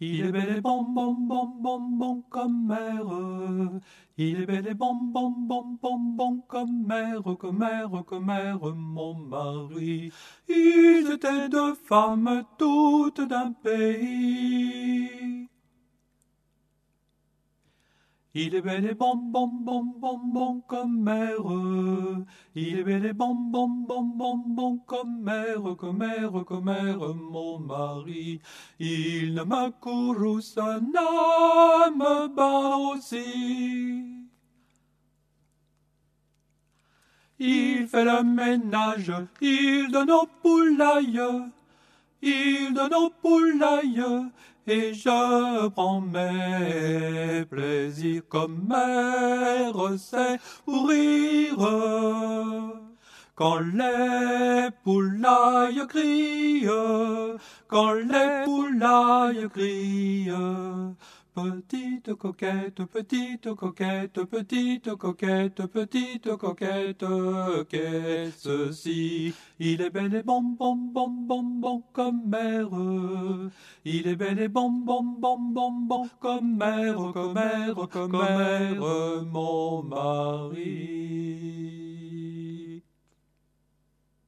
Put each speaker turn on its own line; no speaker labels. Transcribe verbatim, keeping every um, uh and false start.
Il est bel et bon, bon, bon, bon, bon comme mère. Il est bel et bon, bon, bon, bon, bon comme mère, comme mère, comme mère, mon mari. Ils étaient deux femmes toutes d'un pays. Il est bel et bon, bon, bon, bon, bon comme mère. Il est bel et bon, bon, bon, bon, bon comme mère, comme mère, comme mère, mon mari. Il ne me courrouce, ne me bat aussi. Il fait le ménage, il donne aux poulailles, il donne aux poulailles, et je prends mes plaisirs comme mère sait pour rire. Quand les poulailles crient, quand les poulailles crient, petite coquette, petite coquette, petite coquette, petite coquette, qu'est-ce ceci? Il est bel et bon, bon, bon, bon, bon comme mère. Il est bel et bon, bon, bon, bon, bon comme mère, comme mère, comme mère, mon mari.